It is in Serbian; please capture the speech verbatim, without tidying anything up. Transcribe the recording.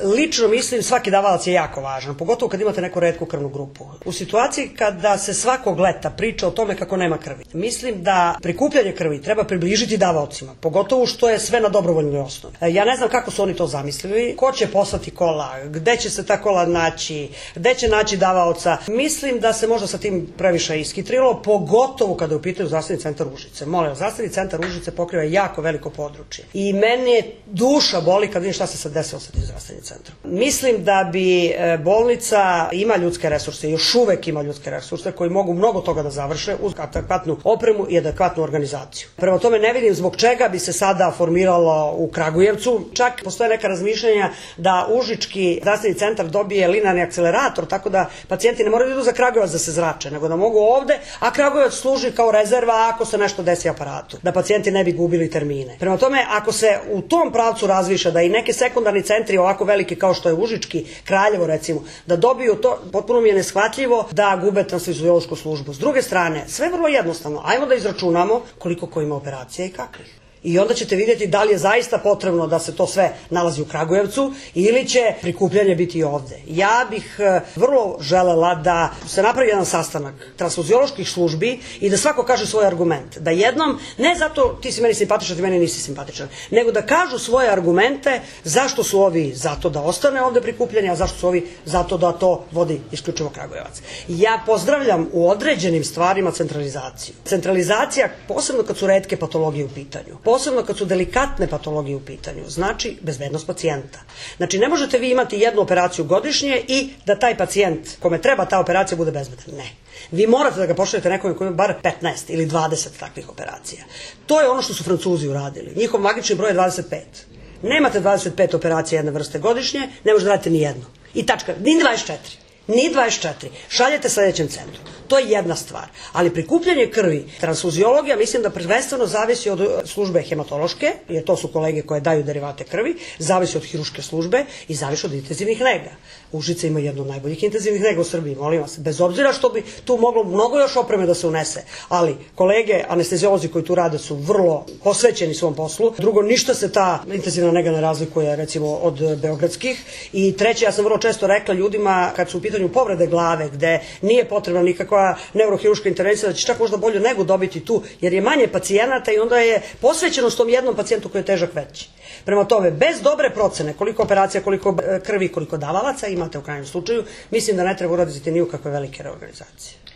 lično mislim svaki davalac je jako važan, pogotovo kad imate neku retku krvnu grupu. U situaciji kada se svakog leta priča o tome kako nema krvi, mislim da prikupljanje krvi treba približiti davaocima, pogotovo što je sve na dobrovoljnoj osnovi. Ja ne znam kako su oni to zamislili, ko će poslati kola, gde će se ta kola naći, gde će naći davaoca. Mislim da se možda sa tim previše iskitrilo, pogotovo kada je u pitanju zdravstveni centar Užice. Molim, zdravstveni centar Užice pokriva jako veliko područje i meni je duša boli kad vidim šta se sad desilo sa tim zdravstvenim centrom. Mislim da bi bolnica ima ljudske resurse, još uvek ima ljudske resurse koji mogu mnogo toga da završe uz adekvatnu opremu i adekvatnu organizaciju. Prema tome ne vidim zbog čega bi se sada formiralo u Kragujevcu. Čak postoje neka razmišljanja da Užički zdravstveni centar dobije linearni akcelerator, tako da pacijenti ne moraju da idu za Kragujevac da se zrače, nego da mogu ovde, a Kragujevac služi kao rezerva ako se nešto desi aparatu, da pacijenti ne bi gubili termine. Prema tome, ako se u tom pravcu razviša da i neke sekundarni centri ovako veliki kao što je Užički, Kraljevo recimo, da dobiju to, potpuno mi je neshvatljivo da gube transfuziološku službu. S druge strane, sve vrlo jednostavno, ajmo da izračunamo koliko ko ima operacija i kakvih. I onda ćete vidjeti da li je zaista potrebno da se to sve nalazi u Kragujevcu ili će prikupljanje biti ovde. Ja bih vrlo želela da se napravi jedan sastanak transfuzioloških službi i da svako kaže svoj argument. Da jednom, ne zato ti si meni simpatičan, ti meni nisi simpatičan, nego da kažu svoje argumente zašto su ovi zato da ostane ovde prikupljanje, a zašto su ovi zato da to vodi isključivo Kragujevac. Ja pozdravljam u određenim stvarima centralizaciju. Centralizacija, posebno kad su retke patologije u pitanju, posebno kad su delikatne patologije u pitanju, znači bezbednost pacijenta. Znači ne možete vi imati jednu operaciju godišnje i da taj pacijent kome treba ta operacija bude bezbedan. Ne. Vi morate da ga pošaljete nekome koji ima bar petnaest ili dvadeset takvih operacija. To je ono što su Francuzi uradili. Njihov magični broj je dvadeset pet. Nemate dvadeset pet operacija jedne vrste godišnje, ne možete da radite ni jednu. I tačka, ni dvadeset četiri. Ni dvadeset četiri. Šaljete sledećem centru. To je jedna stvar. Ali prikupljanje krvi, transfuziologija, mislim da prvenstveno zavisi od službe hematološke, jer to su kolege koje daju derivate krvi, zavisi od hiruške službe i zavisi od intenzivnih nega. Užice ima jednu od najboljih intenzivnih nega u Srbiji, molim vas. Bez obzira što bi tu moglo mnogo još opreme da se unese, ali kolege anesteziolozi koji tu rade su vrlo posvećeni svom poslu. Drugo, ništa se ta intenzivna nega ne razlikuje recimo od beogradskih. I treće, ja sam vrlo često rekla ljudima kad su u pitanju povrede glave, gde nije potrebna nikakva neurohiruška intervencija, da će čak možda bolju negu dobiti tu, jer je manje pacijenata i onda je posvećenost tom jednom pacijentu koji je težak veći. Prema tome, bez dobre procene koliko operacija, koliko krvi, koliko davalaca imate u krajnjem slučaju, mislim da ne treba uraditi ni u kakve velike reorganizacije.